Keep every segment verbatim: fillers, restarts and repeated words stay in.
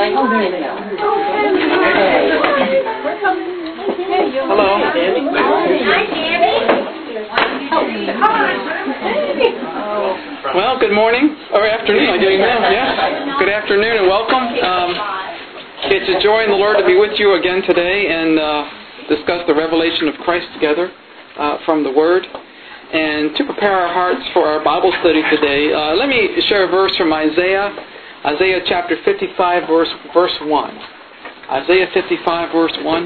like, oh, there they are. Hello. Hi, Tammy. Well, good morning, or afternoon, I guess now, yes. Good afternoon and welcome. Um, it's a joy in the Lord to be with you again today and uh, discuss the revelation of Christ together uh, from the Word. And to prepare our hearts for our Bible study today, uh, let me share a verse from Isaiah, Isaiah chapter fifty-five, verse, verse one. Isaiah fifty-five, verse one.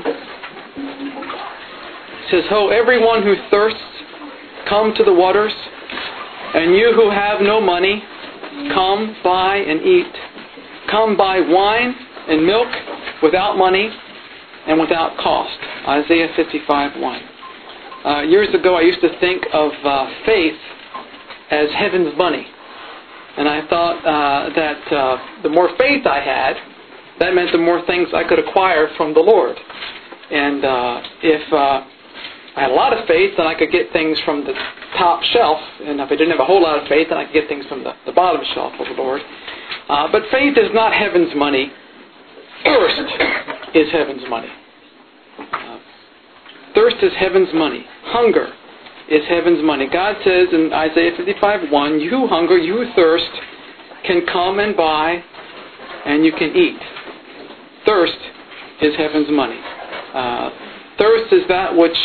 It says, "Ho, everyone who thirsts, come to the waters, and you who have no money, come buy and eat. Come buy wine and milk without money and without cost." Isaiah fifty-five, one. Uh, years ago, I used to think of uh, faith as heaven's money. And I thought uh, that uh, the more faith I had, that meant the more things I could acquire from the Lord. And uh, if uh, I had a lot of faith, then I could get things from the top shelf. And if I didn't have a whole lot of faith, then I could get things from the, the bottom shelf of the Lord. Uh, but faith is not heaven's money. Thirst is heaven's money. Uh, thirst is heaven's money. Hunger is heaven's money. God says in Isaiah fifty-five, one, "You who hunger, you who thirst, can come and buy, and you can eat." Thirst is heaven's money. Uh, thirst is that which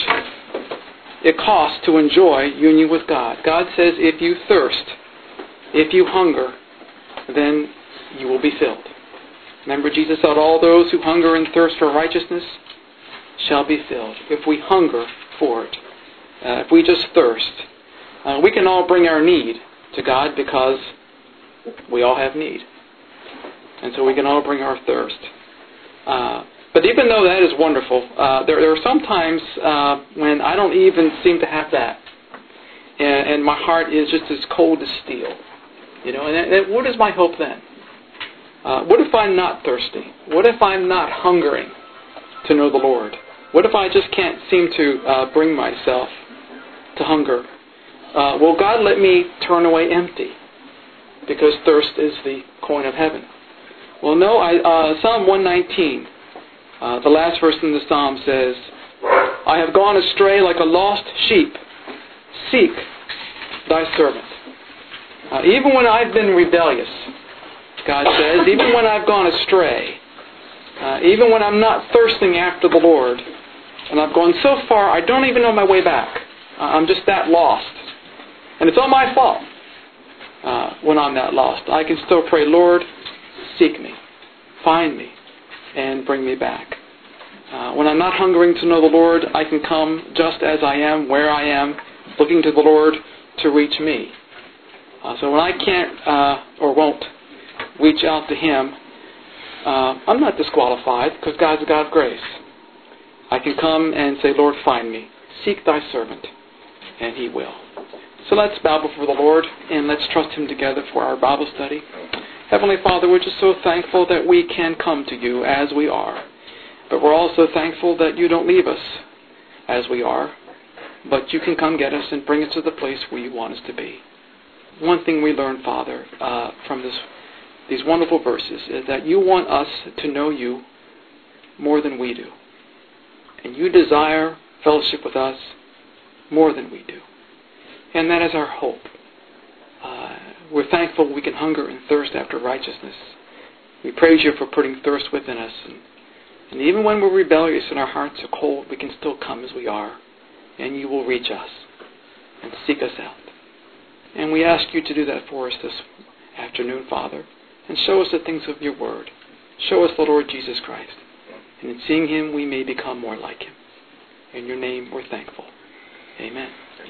it costs to enjoy union with God. God says, if you thirst, if you hunger, then you will be filled. Remember, Jesus said, "All those who hunger and thirst for righteousness shall be filled." If we hunger for it, uh, if we just thirst, uh, we can all bring our need to God because we all have need. And so we can all bring our thirst. Uh, but even though that is wonderful, uh, there, there are some times uh, when I don't even seem to have that. And, and my heart is just as cold as steel. You know, and, and what is my hope then? Uh, what if I'm not thirsty? What if I'm not hungering to know the Lord? What if I just can't seem to uh, bring myself to hunger? Uh, will God let me turn away empty? Because thirst is the coin of heaven. Well, no. I, uh, Psalm one nineteen, uh, the last verse in the Psalm says, "I have gone astray like a lost sheep. Seek thy servant." Uh, even when I've been rebellious, God says, even when I've gone astray, uh, even when I'm not thirsting after the Lord, and I've gone so far I don't even know my way back. Uh, I'm just that lost. And it's all my fault uh, when I'm that lost. I can still pray, "Lord, seek me, find me, and bring me back." Uh, when I'm not hungering to know the Lord, I can come just as I am, where I am, looking to the Lord to reach me. Uh, so when I can't uh, or won't reach out to Him, uh, I'm not disqualified because God's a God of grace. I can come and say, "Lord, find me. Seek thy servant," and He will. So let's bow before the Lord and let's trust Him together for our Bible study. Heavenly Father, we're just so thankful that we can come to You as we are. But we're also thankful that You don't leave us as we are, but You can come get us and bring us to the place where You want us to be. One thing we learn, Father, uh, from this, these wonderful verses is that You want us to know You more than we do. And You desire fellowship with us more than we do. And that is our hope. Uh, we're thankful we can hunger and thirst after righteousness. We praise You for putting thirst within us. And, and even when we're rebellious and our hearts are cold, we can still come as we are. And You will reach us and seek us out. And we ask You to do that for us this afternoon, Father. And show us the things of Your Word. Show us the Lord Jesus Christ. And in seeing Him, we may become more like Him. In Your name, we're thankful. Amen.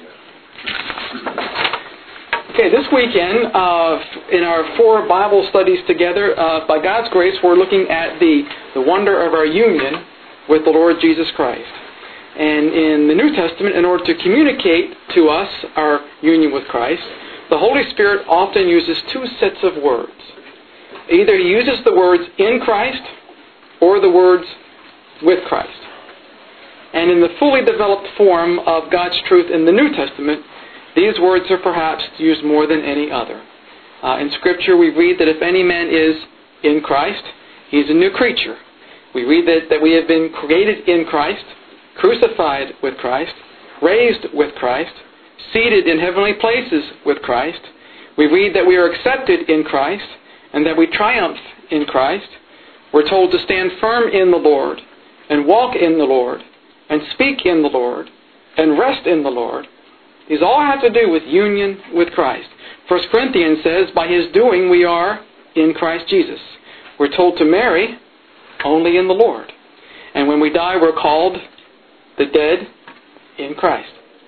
Okay, this weekend, uh, in our four Bible studies together, uh, by God's grace, we're looking at the, the wonder of our union with the Lord Jesus Christ. And in the New Testament, in order to communicate to us our union with Christ, the Holy Spirit often uses two sets of words. Either He uses the words "in Christ" or the words "with Christ." And in the fully developed form of God's truth in the New Testament, these words are perhaps used more than any other. Uh, in Scripture we read that if any man is in Christ, He's a new creature. We read that, that we have been created in Christ, crucified with Christ, raised with Christ, seated in heavenly places with Christ. We read that we are accepted in Christ and that we triumph in Christ. We're told to stand firm in the Lord and walk in the Lord and speak in the Lord and rest in the Lord. These all have to do with union with Christ. First Corinthians says, by His doing we are in Christ Jesus. We're told to marry only in the Lord. And when we die, we're called the dead in Christ.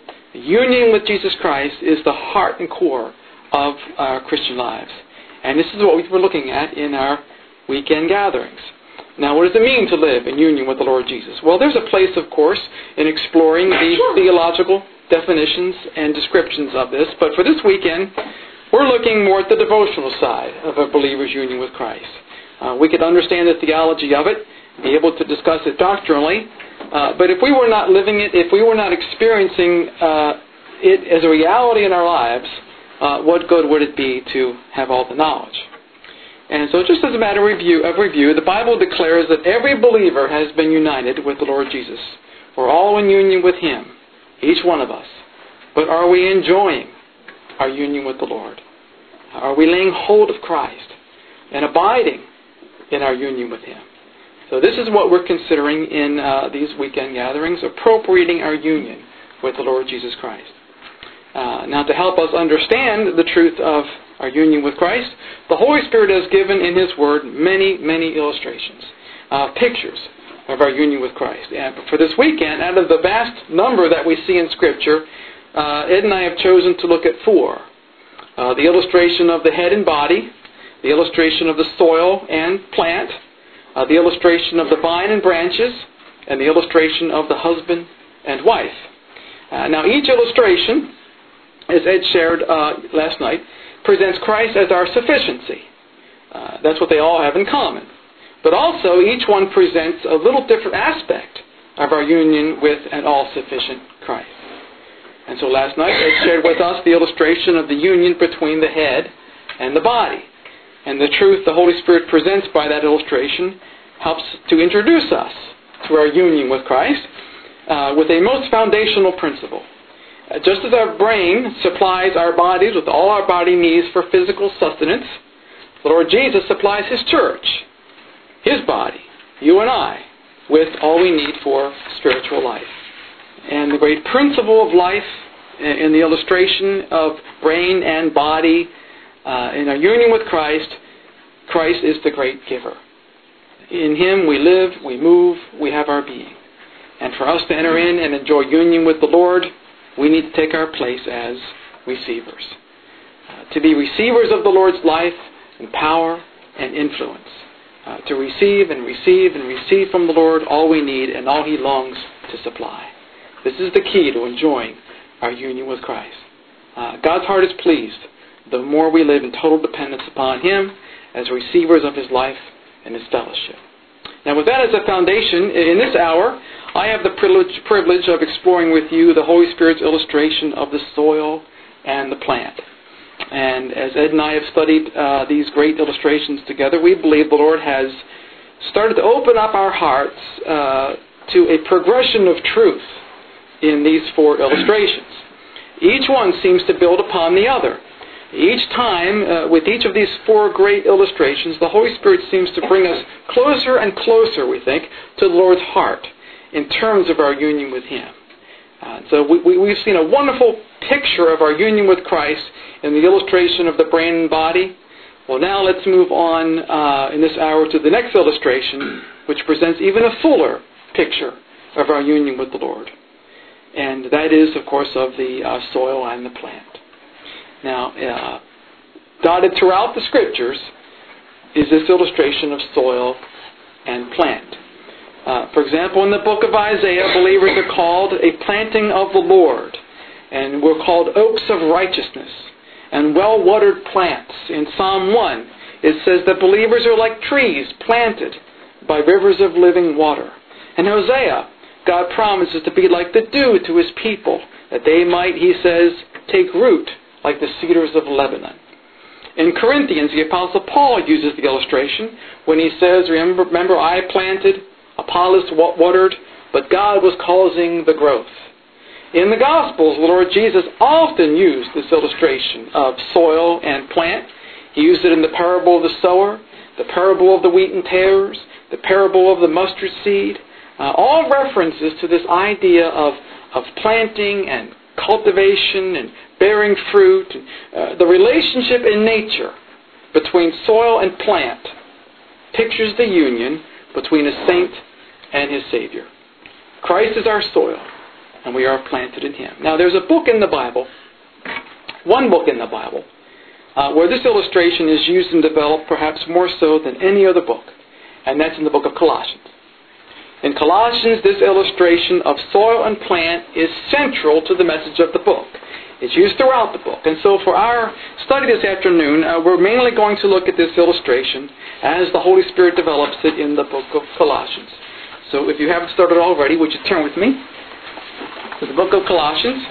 Union with Jesus Christ is the heart and core of our Christian lives. And this is what we were looking at in our weekend gatherings. Now, what does it mean to live in union with the Lord Jesus? Well, there's a place, of course, in exploring the theological definitions and descriptions of this. But for this weekend, we're looking more at the devotional side of a believer's union with Christ. Uh, we could understand the theology of it, be able to discuss it doctrinally, uh, but if we were not living it, if we were not experiencing uh, it as a reality in our lives, uh, what good would it be to have all the knowledge? And so just as a matter of review, of review, the Bible declares that every believer has been united with the Lord Jesus. We're all in union with Him, each one of us. But are we enjoying our union with the Lord? Are we laying hold of Christ and abiding in our union with Him? So this is what we're considering in uh, these weekend gatherings, appropriating our union with the Lord Jesus Christ. Uh, now, to help us understand the truth of our union with Christ, the Holy Spirit has given in His Word many, many illustrations, uh, pictures of our union with Christ. And for this weekend, out of the vast number that we see in Scripture, uh, Ed and I have chosen to look at four. Uh, the illustration of the head and body, the illustration of the soil and plant, uh, the illustration of the vine and branches, and the illustration of the husband and wife. Uh, now, each illustration, as Ed shared uh, last night, presents Christ as our sufficiency. Uh, that's what they all have in common. But also, each one presents a little different aspect of our union with an all-sufficient Christ. And so last night, Ed shared with us the illustration of the union between the head and the body. And the truth the Holy Spirit presents by that illustration helps to introduce us to our union with Christ uh, with a most foundational principle. Uh, just as our brain supplies our bodies with all our body needs for physical sustenance, the Lord Jesus supplies His church, His body, you and I, with all we need for spiritual life. And the great principle of life in the illustration of brain and body uh, in our union with Christ, Christ is the great giver. In Him we live, we move, we have our being. And for us to enter in and enjoy union with the Lord, we need to take our place as receivers. Uh, to be receivers of the Lord's life and power and influence. Uh, to receive and receive and receive from the Lord all we need and all He longs to supply. This is the key to enjoying our union with Christ. Uh, God's heart is pleased the more we live in total dependence upon Him as receivers of His life and His fellowship. Now, with that as a foundation, in this hour, I have the privilege, privilege of exploring with you the Holy Spirit's illustration of the soil and the plant. And as Ed and I have studied uh, these great illustrations together, we believe the Lord has started to open up our hearts uh, to a progression of truth in these four illustrations. Each one seems to build upon the other. Each time, uh, with each of these four great illustrations, the Holy Spirit seems to bring us closer and closer, we think, to the Lord's heart in terms of our union with Him. Uh, so we, we, we've seen a wonderful picture of our union with Christ in the illustration of the brain and body. Well, now let's move on uh, in this hour to the next illustration, which presents even a fuller picture of our union with the Lord. And that is, of course, of the uh, soil and the plant. Now, uh, dotted throughout the Scriptures is this illustration of soil and plant. Uh, for example, in the book of Isaiah, believers are called a planting of the Lord, and we're called oaks of righteousness and well-watered plants. In Psalm one, it says that believers are like trees planted by rivers of living water. In Hosea, God promises to be like the dew to His people, that they might, He says, take root like the cedars of Lebanon. In Corinthians, the Apostle Paul uses the illustration when he says, remember, remember I planted, Apollos watered, but God was causing the growth. In the Gospels, the Lord Jesus often used this illustration of soil and plant. He used it in the parable of the sower, the parable of the wheat and tares, the parable of the mustard seed. Uh, all references to this idea of, of planting and cultivation and bearing fruit. Uh, the relationship in nature between soil and plant pictures the union between a saint and his Savior. Christ is our soil, and we are planted in Him. Now, there's a book in the Bible, one book in the Bible, uh, where this illustration is used and developed perhaps more so than any other book, and that's in the book of Colossians. In Colossians, this illustration of soil and plant is central to the message of the book. It's used throughout the book. And so for our study this afternoon, uh, we're mainly going to look at this illustration as the Holy Spirit develops it in the book of Colossians. So if you haven't started already, would you turn with me to the book of Colossians?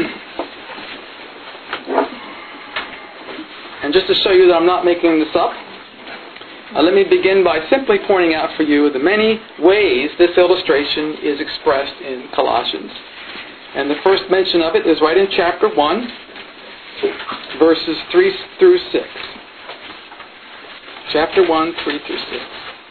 And just to show you that I'm not making this up, uh, let me begin by simply pointing out for you the many ways this illustration is expressed in Colossians. And the first mention of it is right in chapter one, verses three through six. Chapter one, three through six.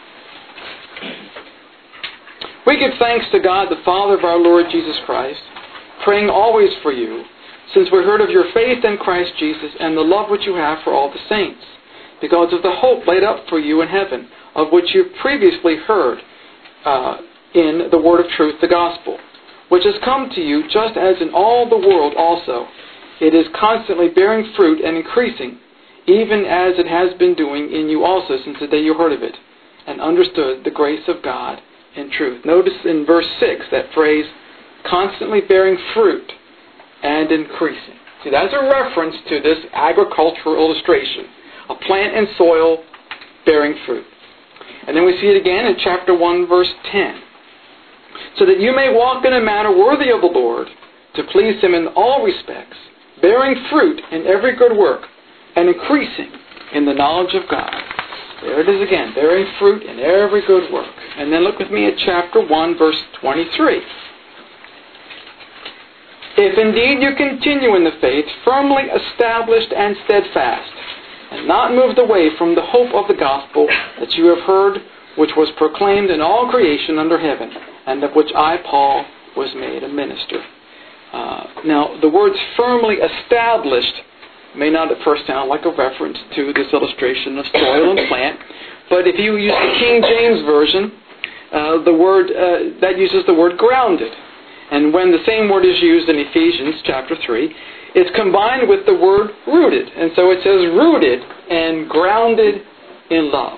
We give thanks to God, the Father of our Lord Jesus Christ, praying always for you, since we heard of your faith in Christ Jesus and the love which you have for all the saints, because of the hope laid up for you in heaven, of which you previously heard uh, in the word of truth, the gospel, which has come to you just as in all the world also. It is constantly bearing fruit and increasing, even as it has been doing in you also since the day you heard of it, and understood the grace of God in truth. Notice in verse six that phrase, constantly bearing fruit and increasing. See, that's a reference to this agricultural illustration, a plant and soil bearing fruit. And then we see it again in chapter one, verse ten. So that you may walk in a manner worthy of the Lord, to please Him in all respects, bearing fruit in every good work, and increasing in the knowledge of God. There it is again, bearing fruit in every good work. And then look with me at chapter one, verse twenty-three. If indeed you continue in the faith, firmly established and steadfast, and not moved away from the hope of the gospel that you have heard, which was proclaimed in all creation under heaven, and of which I, Paul, was made a minister. Uh, now, the words firmly established may not at first sound like a reference to this illustration of soil and plant, but if you use the King James Version, uh, the word uh, that uses the word grounded. And when the same word is used in Ephesians chapter three, it's combined with the word rooted. And so it says rooted and grounded in love.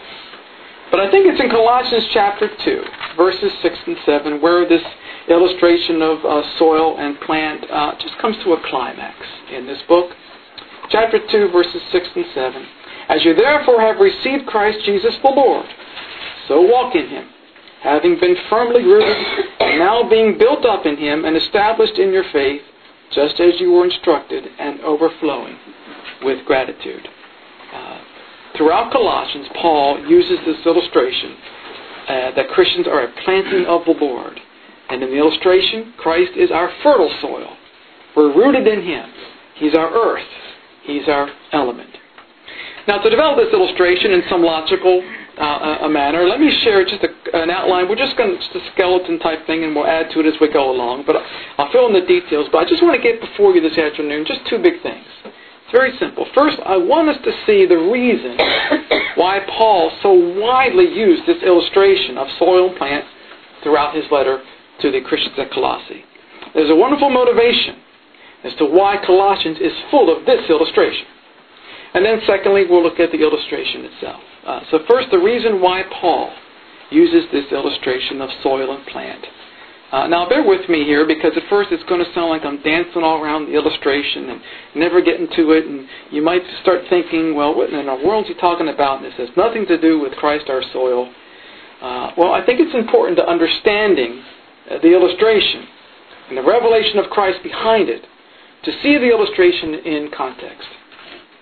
But I think it's in Colossians chapter two, verses six and seven, where this illustration of uh, soil and plant uh, just comes to a climax in this book. Chapter two, verses six and seven. As you therefore have received Christ Jesus the Lord, so walk in Him, having been firmly rooted, and now being built up in Him and established in your faith, just as you were instructed, and overflowing with gratitude. Uh, throughout Colossians, Paul uses this illustration uh, that Christians are a planting of the Lord. And in the illustration, Christ is our fertile soil. We're rooted in Him. He's our earth. He's our element. Now, to develop this illustration in some logical uh, a manner, let me share just a, an outline. We're just going to just a skeleton type thing, and we'll add to it as we go along. But I'll fill in the details. But I just want to get before you this afternoon just two big things. It's very simple. First, I want us to see the reason why Paul so widely used this illustration of soil and plant throughout his letter to the Christians at Colossae. There's a wonderful motivation as to why Colossians is full of this illustration. And then secondly, we'll look at the illustration itself. Uh, so first, the reason why Paul uses this illustration of soil and plant. Uh, now, bear with me here, because at first it's going to sound like I'm dancing all around the illustration and never getting to it, and you might start thinking, well, what in the world is he talking about? And this has nothing to do with Christ our soil. Uh, well, I think it's important to understanding uh, the illustration and the revelation of Christ behind it to see the illustration in context.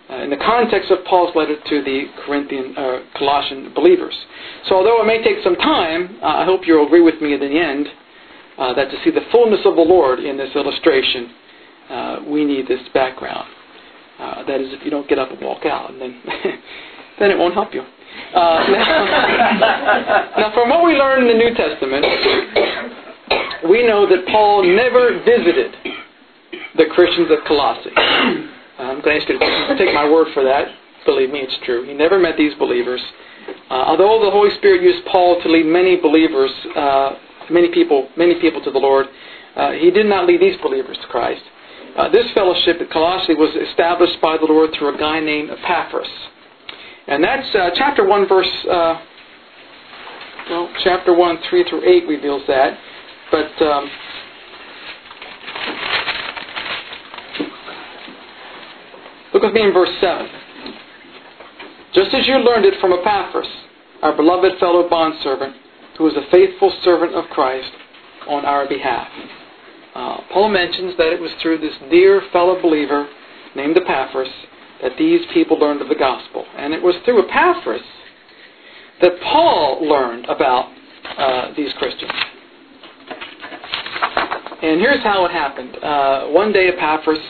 uh, in the context of Paul's letter to the Corinthian, uh, Colossian believers. So although it may take some time, uh, I hope you'll agree with me in the end uh, that to see the fullness of the Lord in this illustration, uh, we need this background. Uh, that is, if you don't get up and walk out, and then then it won't help you. Uh, now, now, from what we learn in the New Testament, we know that Paul never visited the Christians of Colossae. I'm going to ask you to take my word for that. Believe me, it's true. He never met these believers. Uh, although the Holy Spirit used Paul to lead many believers, uh, many people, many people to the Lord, uh, he did not lead these believers to Christ. Uh, this fellowship at Colossae was established by the Lord through a guy named Epaphras. And that's uh, chapter one, verse, uh, well, chapter one, three through eight reveals that. But um, look with me in verse seven. Just as you learned it from Epaphras, our beloved fellow bondservant, who is a faithful servant of Christ on our behalf. Uh, Paul mentions that it was through this dear fellow believer named Epaphras that these people learned of the gospel. And it was through Epaphras that Paul learned about uh, these Christians. And here's how it happened. Uh, one day Epaphras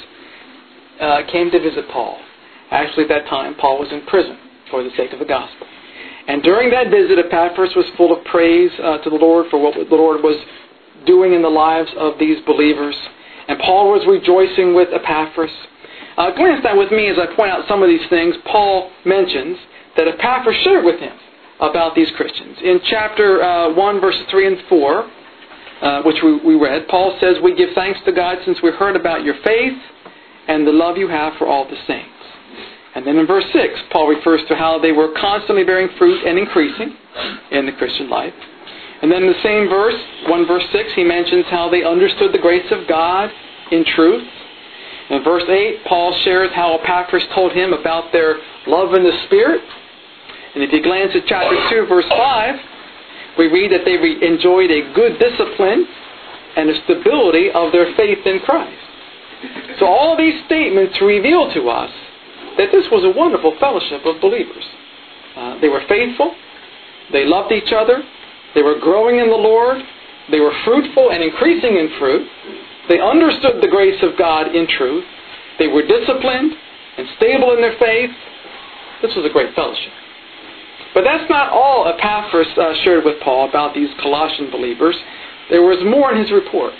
uh, came to visit Paul. Actually, at that time, Paul was in prison for the sake of the gospel. And during that visit, Epaphras was full of praise uh, to the Lord for what the Lord was doing in the lives of these believers. And Paul was rejoicing with Epaphras. Uh, glance down with me as I point out some of these things. Paul mentions that Epaphras shared with him about these Christians. In chapter uh, one, verses three and four, uh, which we, we read, Paul says, "We give thanks to God since we heard about your faith and the love you have for all the saints." And then in verse six, Paul refers to how they were constantly bearing fruit and increasing in the Christian life. And then in the same verse, one verse six, he mentions how they understood the grace of God in truth. In verse eight, Paul shares how Epaphras told him about their love in the Spirit. And if you glance at chapter two, verse five, we read that they re- enjoyed a good discipline and a stability of their faith in Christ. So all these statements reveal to us that this was a wonderful fellowship of believers. Uh, they were faithful. They loved each other. They were growing in the Lord. They were fruitful and increasing in fruit. They understood the grace of God in truth. They were disciplined and stable in their faith. This was a great fellowship. But that's not all Epaphras uh, shared with Paul about these Colossian believers. There was more in his report.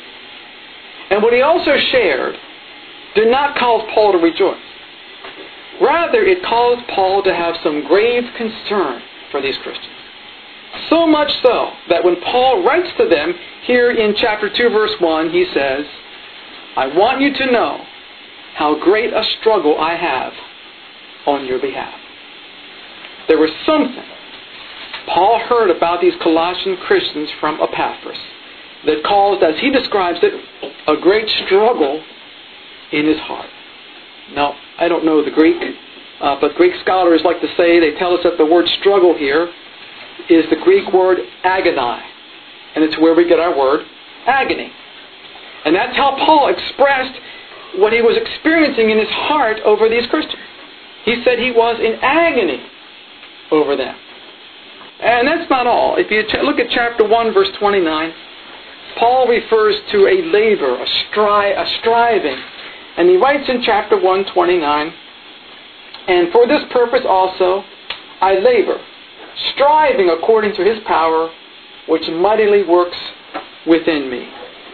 And what he also shared did not cause Paul to rejoice. Rather, it caused Paul to have some grave concern for these Christians. So much so that when Paul writes to them here in chapter two, verse one, he says, "I want you to know how great a struggle I have on your behalf." There was something Paul heard about these Colossian Christians from Epaphras that caused, as he describes it, a great struggle in his heart. Now, I don't know the Greek, uh, but Greek scholars like to say, they tell us that the word struggle here is the Greek word agoni. And it's where we get our word agony. And that's how Paul expressed what he was experiencing in his heart over these Christians. He said he was in agony over them. And that's not all. If you ch- look at chapter one, verse twenty-nine, Paul refers to a labor, a, stri- a striving. And he writes in chapter one, twenty-nine, "And for this purpose also I labor, striving according to His power, which mightily works within me."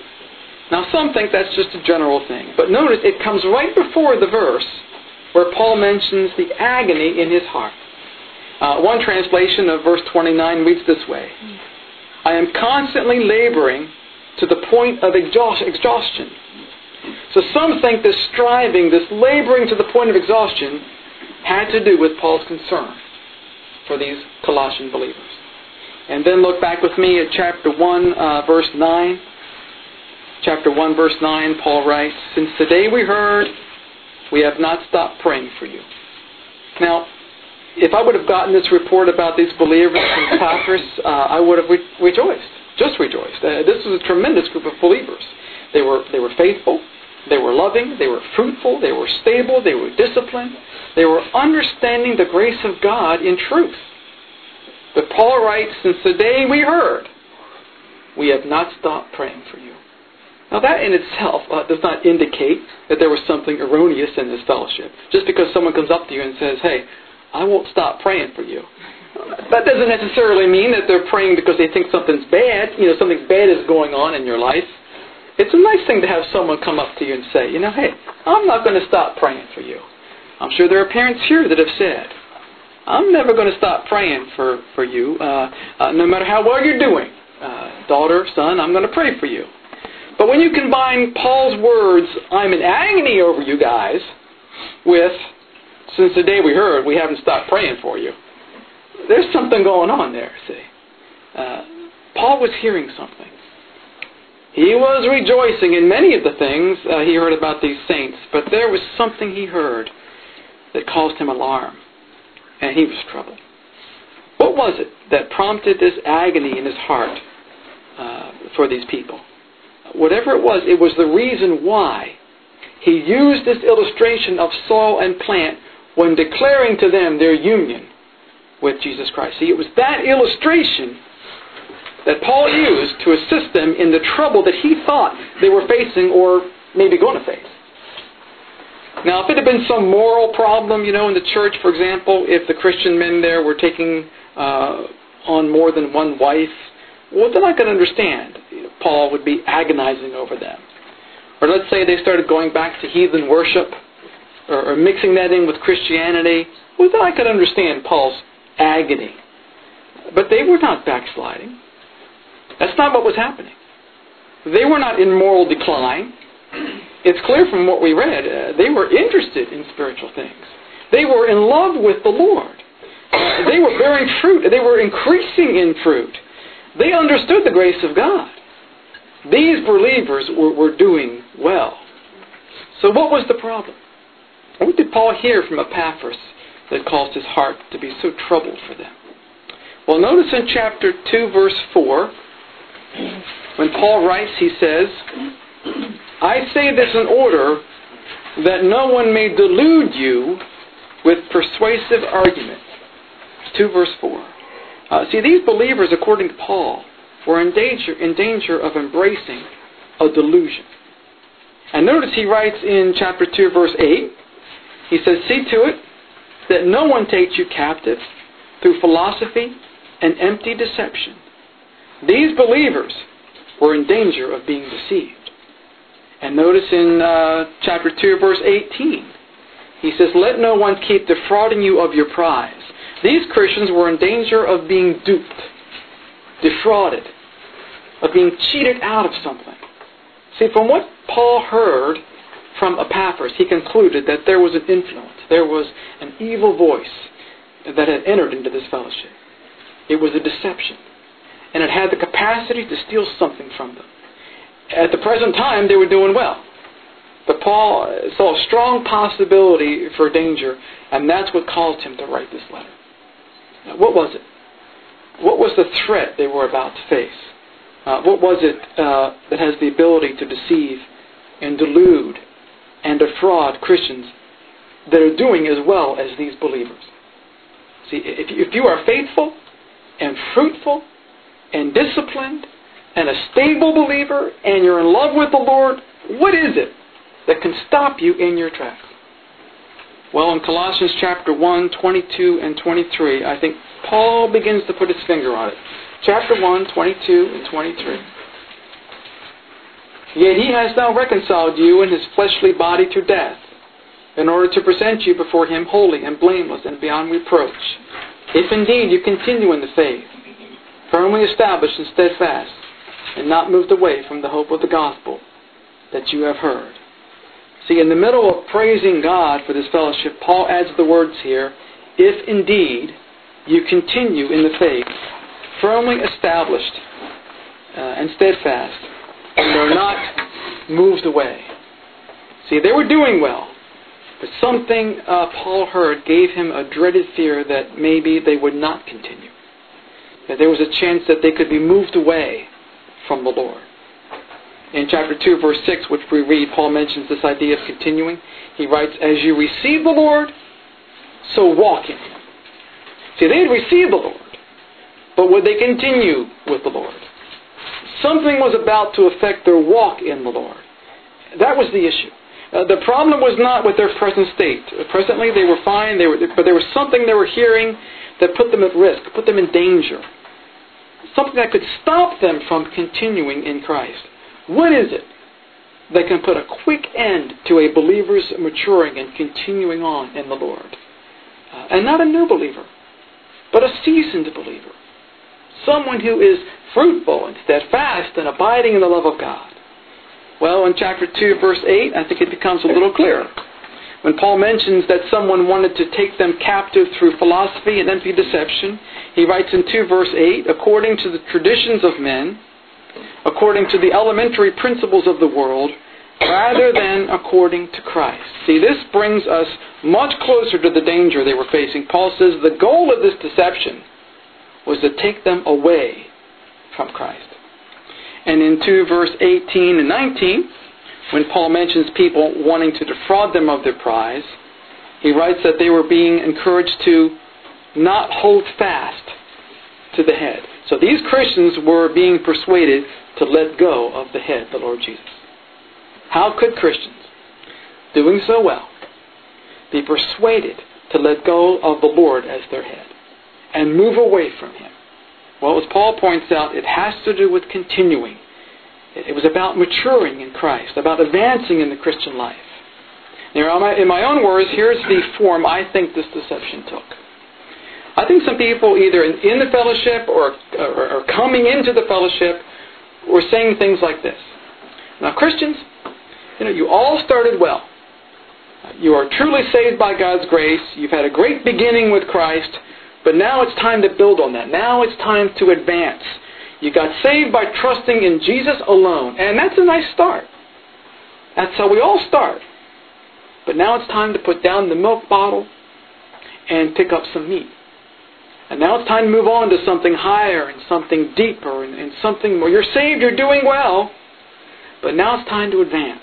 Now some think that's just a general thing. But notice it comes right before the verse where Paul mentions the agony in his heart. Uh, one translation of verse twenty-nine reads this way: "I am constantly laboring to the point of exhaust- exhaustion." So some think this striving, this laboring to the point of exhaustion, had to do with Paul's concern for these Colossian believers. And then look back with me at chapter one, uh, verse nine. Chapter one, verse nine, Paul writes, "Since the day we heard, we have not stopped praying for you." Now, if I would have gotten this report about these believers from Epaphras, uh, I would have re- rejoiced, just rejoiced. Uh, this was a tremendous group of believers. They were they were faithful. They were loving, they were fruitful, they were stable, they were disciplined. They were understanding the grace of God in truth. But Paul writes, since the day we heard, we have not stopped praying for you. Now that in itself uh, does not indicate that there was something erroneous in this fellowship. Just because someone comes up to you and says, hey, I won't stop praying for you. That doesn't necessarily mean that they're praying because they think something's bad, you know, something bad is going on in your life. It's a nice thing to have someone come up to you and say, you know, hey, I'm not going to stop praying for you. I'm sure there are parents here that have said, I'm never going to stop praying for, for you, uh, uh, no matter how well you're doing. Uh, daughter, son, I'm going to pray for you. But when you combine Paul's words, I'm in agony over you guys, with, since the day we heard, we haven't stopped praying for you, there's something going on there, see. Uh, Paul was hearing something. He was rejoicing in many of the things uh, he heard about these saints, but there was something he heard that caused him alarm, and he was troubled. What was it that prompted this agony in his heart uh, for these people? Whatever it was, it was the reason why he used this illustration of soil and plant when declaring to them their union with Jesus Christ. See, it was that illustration that Paul used to assist them in the trouble that he thought they were facing or maybe going to face. Now, if it had been some moral problem, you know, in the church, for example, if the Christian men there were taking uh, on more than one wife, well, then I could understand. Paul would be agonizing over them. Or let's say they started going back to heathen worship, or, or mixing that in with Christianity, well, then I could understand Paul's agony. But they were not backsliding. That's not what was happening. They were not in moral decline. It's clear from what we read, uh, they were interested in spiritual things. They were in love with the Lord. Uh, they were bearing fruit. They were increasing in fruit. They understood the grace of God. These believers were, were doing well. So what was the problem? What did Paul hear from Epaphras that caused his heart to be so troubled for them? Well, notice in chapter two, verse four, when Paul writes, he says, I say this in order that no one may delude you with persuasive argument. two verse four. Uh, see, these believers, according to Paul, were in danger, in danger of embracing a delusion. And notice he writes in chapter two, verse eight, he says, see to it that no one takes you captive through philosophy and empty deception. These believers were in danger of being deceived. And notice in uh, chapter two, verse eighteen, he says, let no one keep defrauding you of your prize. These Christians were in danger of being duped, defrauded, of being cheated out of something. See, from what Paul heard from Epaphras, he concluded that there was an influence, there was an evil voice that had entered into this fellowship. It was a deception, and it had the capacity to steal something from them. At the present time, they were doing well. But Paul saw a strong possibility for danger, and that's what caused him to write this letter. Now, what was it? What was the threat they were about to face? Uh, what was it uh, that has the ability to deceive and delude and defraud Christians that are doing as well as these believers? See, if you, if you are faithful and fruitful and disciplined and a stable believer and you're in love with the Lord, what is it that can stop you in your tracks? Well, in Colossians chapter one, twenty-two and twenty-three, I think Paul begins to put his finger on it. Chapter one, twenty-two and twenty-three. Yet he has now reconciled you in his fleshly body to death, in order to present you before him holy and blameless and beyond reproach, if indeed you continue in the faith, firmly established and steadfast, and not moved away from the hope of the gospel that you have heard. See, in the middle of praising God for this fellowship, Paul adds the words here, if indeed you continue in the faith, firmly established uh, and steadfast, and are not moved away. See, they were doing well, but something uh, Paul heard gave him a dreaded fear that maybe they would not continue, that there was a chance that they could be moved away from the Lord. In chapter two, verse six, which we read, Paul mentions this idea of continuing. He writes, as you receive the Lord, so walk in Him. See, they had received the Lord, but would they continue with the Lord? Something was about to affect their walk in the Lord. That was the issue. Uh, the problem was not with their present state. Presently, they were fine, they were, but there was something they were hearing that put them at risk, put them in danger. Something that could stop them from continuing in Christ. What is it that can put a quick end to a believer's maturing and continuing on in the Lord? Uh, and not a new believer, but a seasoned believer. Someone who is fruitful and steadfast and abiding in the love of God. Well, in chapter two, verse eight, I think it becomes a little clearer. When Paul mentions that someone wanted to take them captive through philosophy and empty deception, he writes in two, verse eight, according to the traditions of men, according to the elementary principles of the world, rather than according to Christ. See, this brings us much closer to the danger they were facing. Paul says the goal of this deception was to take them away from Christ. And in two, verse eighteen and nineteen, when Paul mentions people wanting to defraud them of their prize, he writes that they were being encouraged to not hold fast to the head. So these Christians were being persuaded to let go of the head, the Lord Jesus. How could Christians, doing so well, be persuaded to let go of the Lord as their head and move away from Him? Well, as Paul points out, it has to do with continuing. It was about maturing in Christ, about advancing in the Christian life. Now, in my own words, here's the form I think this deception took. I think some people, either in the fellowship or, or, or coming into the fellowship, were saying things like this. Now, Christians, you know, you all started well. You are truly saved by God's grace. You've had a great beginning with Christ. But now it's time to build on that. Now it's time to advance. You got saved by trusting in Jesus alone. And that's a nice start. That's how we all start. But now it's time to put down the milk bottle and pick up some meat. And now it's time to move on to something higher and something deeper and, and something more. You're saved, you're doing well. But now it's time to advance.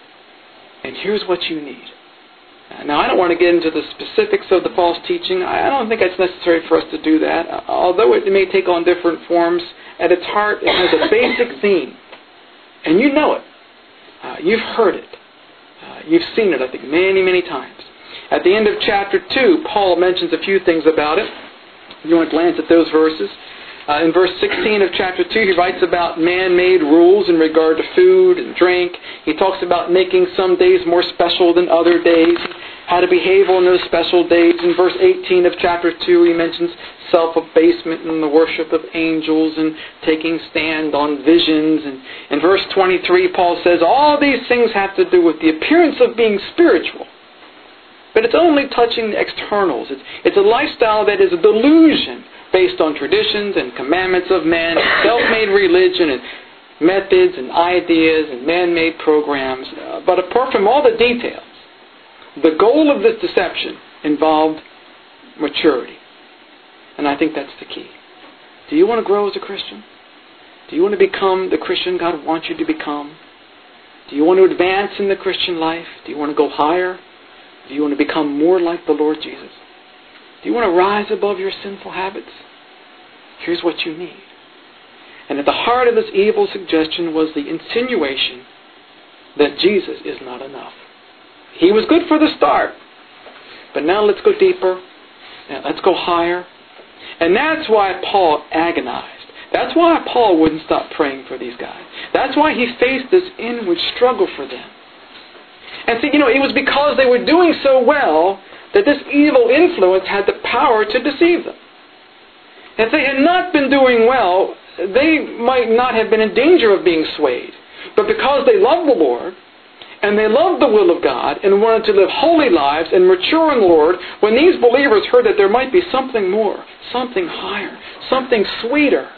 And here's what you need. Now, I don't want to get into the specifics of the false teaching. I don't think it's necessary for us to do that. Although it may take on different forms, at its heart it has a basic theme. And you know it. Uh, you've heard it. Uh, you've seen it, I think, many, many times. At the end of chapter two, Paul mentions a few things about it. If you want to glance at those verses. Uh, in verse sixteen of chapter two, he writes about man-made rules in regard to food and drink. He talks about making some days more special than other days, how to behave on those special days. In verse eighteen of chapter two, he mentions self-abasement and the worship of angels and taking stand on visions. And in verse twenty-three, Paul says all these things have to do with the appearance of being spiritual. But it's only touching the externals. It's, it's a lifestyle that is a delusion based on traditions and commandments of men, self-made religion and methods and ideas and man-made programs. Uh, but apart from all the details, the goal of this deception involved maturity. And I think that's the key. Do you want to grow as a Christian? Do you want to become the Christian God wants you to become? Do you want to advance in the Christian life? Do you want to go higher? Do you want to become more like the Lord Jesus? Do you want to rise above your sinful habits? Here's what you need. And at the heart of this evil suggestion was the insinuation that Jesus is not enough. He was good for the start, but now let's go deeper. Now let's go higher. And that's why Paul agonized. That's why Paul wouldn't stop praying for these guys. That's why he faced this inward struggle for them. And see, you know, it was because they were doing so well that this evil influence had the power to deceive them. If they had not been doing well, they might not have been in danger of being swayed. But because they loved the Lord, and they loved the will of God, and wanted to live holy lives and mature in the Lord, when these believers heard that there might be something more, something higher, something sweeter,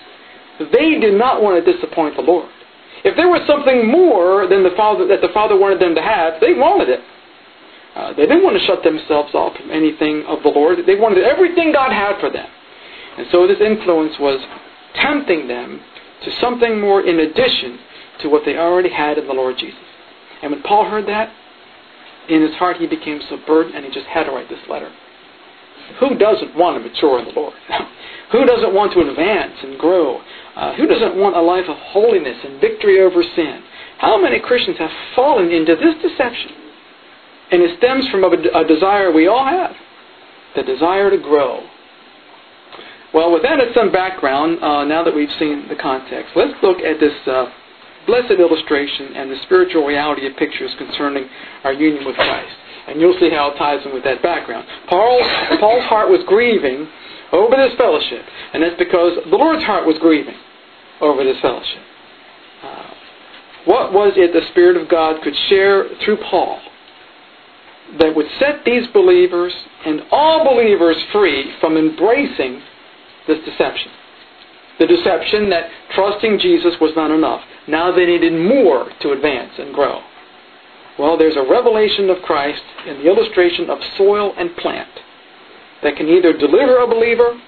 they did not want to disappoint the Lord. If there was something more than the Father that the Father wanted them to have, they wanted it. Uh, they didn't want to shut themselves off from anything of the Lord. They wanted everything God had for them. And so this influence was tempting them to something more in addition to what they already had in the Lord Jesus. And when Paul heard that, in his heart he became so burdened, and he just had to write this letter. Who doesn't want to mature in the Lord? Who doesn't want to advance and grow? Uh, who doesn't want a life of holiness and victory over sin? How many Christians have fallen into this deception? And it stems from a, a desire we all have, the desire to grow. Well, with that as some background, uh, now that we've seen the context, let's look at this uh, blessed illustration and the spiritual reality it pictures concerning our union with Christ. And you'll see how it ties in with that background. Paul's, Paul's heart was grieving over this fellowship, and that's because the Lord's heart was grieving over this fellowship. Uh, what was it the Spirit of God could share through Paul that would set these believers and all believers free from embracing this deception? The deception that trusting Jesus was not enough. Now they needed more to advance and grow. Well, there's a revelation of Christ in the illustration of soil and plant that can either deliver a believer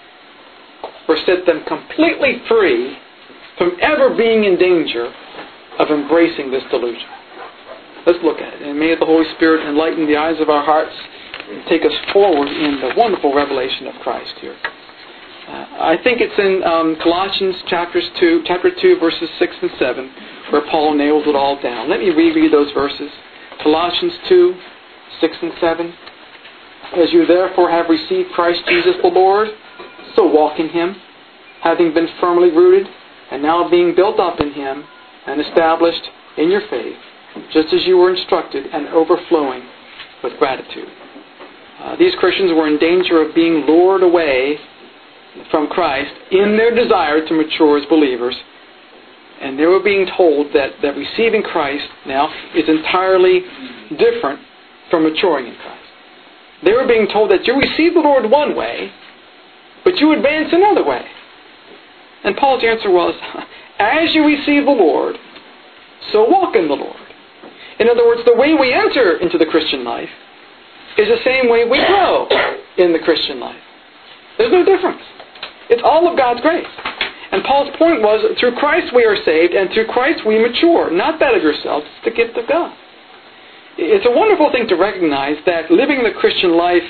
or set them completely free from ever being in danger of embracing this delusion. Let's look at it. And may the Holy Spirit enlighten the eyes of our hearts and take us forward in the wonderful revelation of Christ here. Uh, I think it's in um, Colossians chapters two, chapter two, verses six and seven, where Paul nails it all down. Let me reread those verses. Colossians two, six and seven. As you therefore have received Christ Jesus the Lord, so walk in Him, having been firmly rooted, and now being built up in Him, and established in your faith, just as you were instructed, and overflowing with gratitude. Uh, these Christians were in danger of being lured away from Christ in their desire to mature as believers. And they were being told that, that receiving Christ now is entirely different from maturing in Christ. They were being told that you receive the Lord one way, but you advance another way. And Paul's answer was, as you receive the Lord, so walk in the Lord. In other words, the way we enter into the Christian life is the same way we grow in the Christian life. There's no difference. It's all of God's grace. And Paul's point was, through Christ we are saved, and through Christ we mature. Not that of yourselves, it's the gift of God. It's a wonderful thing to recognize that living the Christian life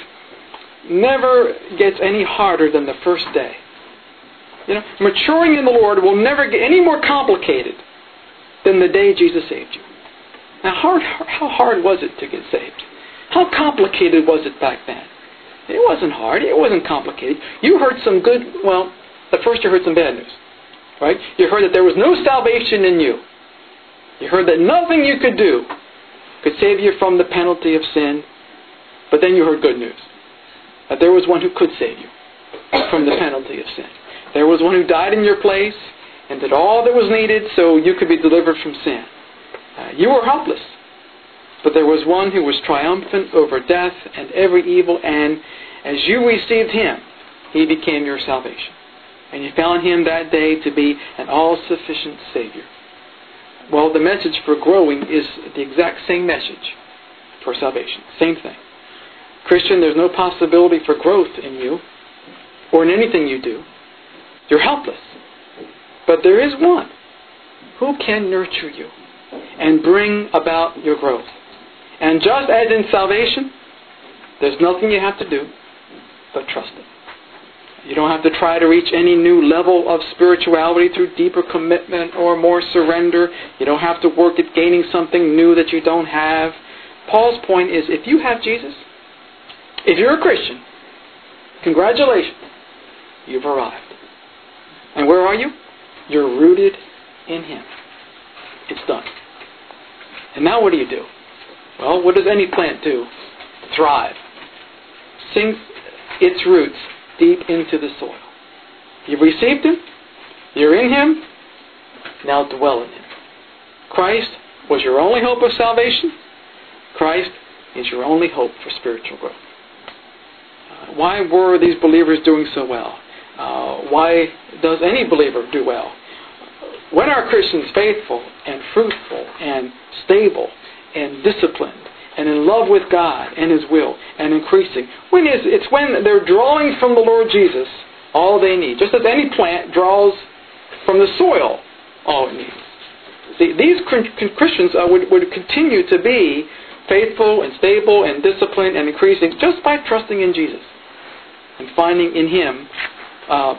never gets any harder than the first day. You know, maturing in the Lord will never get any more complicated than the day Jesus saved you. Now, hard, how hard was it to get saved? How complicated was it back then? It wasn't hard. It wasn't complicated. You heard some good, well, at first you heard some bad news. Right? You heard that there was no salvation in you. You heard that nothing you could do could save you from the penalty of sin. But then you heard good news. That there was one who could save you from the penalty of sin. There was one who died in your place and did all that was needed so you could be delivered from sin. Uh, you were helpless. But there was one who was triumphant over death and every evil, and as you received Him, He became your salvation. And you found Him that day to be an all-sufficient Savior. Well, the message for growing is the exact same message for salvation. Same thing. Christian, there's no possibility for growth in you or in anything you do. You're helpless. But there is one who can nurture you and bring about your growth. And just as in salvation, there's nothing you have to do but trust Him. You don't have to try to reach any new level of spirituality through deeper commitment or more surrender. You don't have to work at gaining something new that you don't have. Paul's point is, if you have Jesus, if you're a Christian, congratulations, you've arrived. And where are you? You're rooted in Him. It's done. And now what do you do? Well, what does any plant do to thrive? Sinks its roots deep into the soil. You've received Him. You're in Him. Now dwell in Him. Christ was your only hope of salvation. Christ is your only hope for spiritual growth. Uh, why were these believers doing so well? Uh, why does any believer do well? When are Christians faithful and fruitful and stable and disciplined and in love with God and His will and increasing? When is it's when they're drawing from the Lord Jesus all they need. Just as any plant draws from the soil all it needs. See, these Christians uh, would, would continue to be faithful and stable and disciplined and increasing just by trusting in Jesus and finding in Him uh,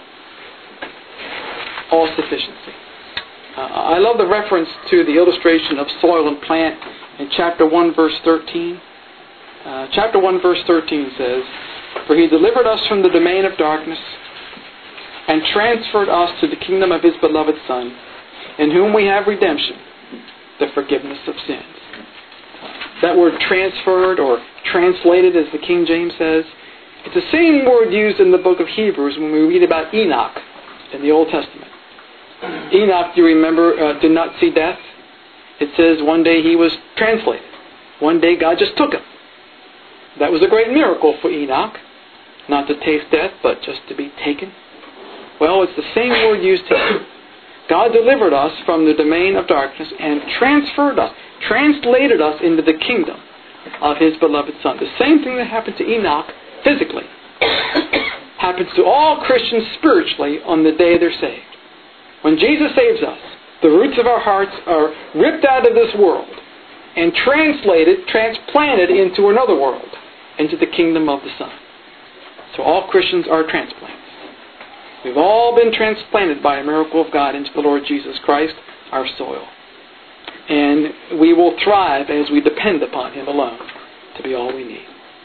all sufficiency. Uh, I love the reference to the illustration of soil and plant in chapter one, verse thirteen. Uh, chapter one, verse thirteen says, "For He delivered us from the domain of darkness and transferred us to the kingdom of His beloved Son, in whom we have redemption, the forgiveness of sins." That word transferred or translated, as the King James says, it's the same word used in the book of Hebrews when we read about Enoch in the Old Testament. Enoch, do you remember, uh, did not see death. It says one day he was translated. One day God just took him. That was a great miracle for Enoch. Not to taste death, but just to be taken. Well, it's the same word used here. God delivered us from the domain of darkness and transferred us, translated us into the kingdom of His beloved Son. The same thing that happened to Enoch physically happens to all Christians spiritually on the day they're saved. When Jesus saves us, the roots of our hearts are ripped out of this world and translated, transplanted into another world, into the kingdom of the Son. So all Christians are transplants. We've all been transplanted by a miracle of God into the Lord Jesus Christ, our soil. And we will thrive as we depend upon Him alone to be all we need.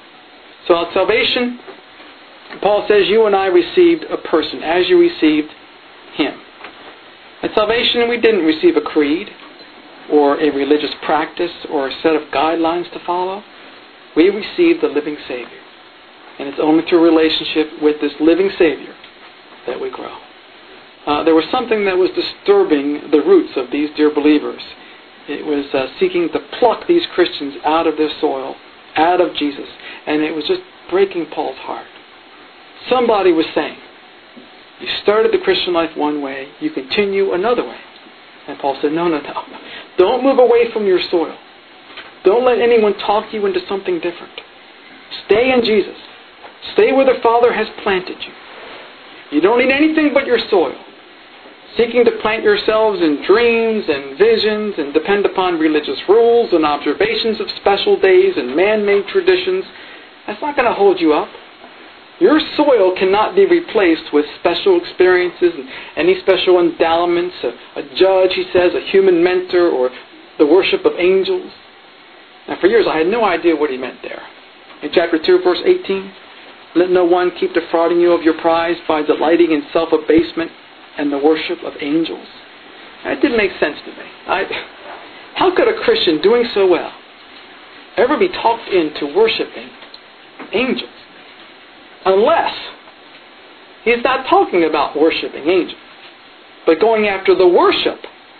So at salvation, Paul says you and I received a person as you received Him. At salvation, we didn't receive a creed or a religious practice or a set of guidelines to follow. We received the living Savior. And it's only through relationship with this living Savior that we grow. Uh, there was something that was disturbing the roots of these dear believers. It was uh, seeking to pluck these Christians out of their soil, out of Jesus. And it was just breaking Paul's heart. Somebody was saying, you started the Christian life one way, you continue another way. And Paul said, no, no, no. Don't move away from your soil. Don't let anyone talk you into something different. Stay in Jesus. Stay where the Father has planted you. You don't need anything but your soil. Seeking to plant yourselves in dreams and visions and depend upon religious rules and observations of special days and man-made traditions, that's not going to hold you up. Your soil cannot be replaced with special experiences and any special endowments, a, a judge, he says, a human mentor, or the worship of angels. Now, for years I had no idea what he meant there. In chapter two, verse eighteen, let no one keep defrauding you of your prize by delighting in self-abasement and the worship of angels. That didn't make sense to me. I, how could a Christian doing so well ever be talked into worshiping angels? Unless he's not talking about worshiping angels, but going after the worship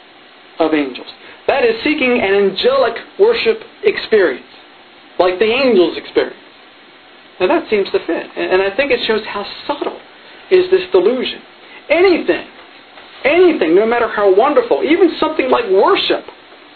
of angels. That is seeking an angelic worship experience, like the angels experience. Now that seems to fit. And I think it shows how subtle is this delusion. Anything, anything, no matter how wonderful, even something like worship,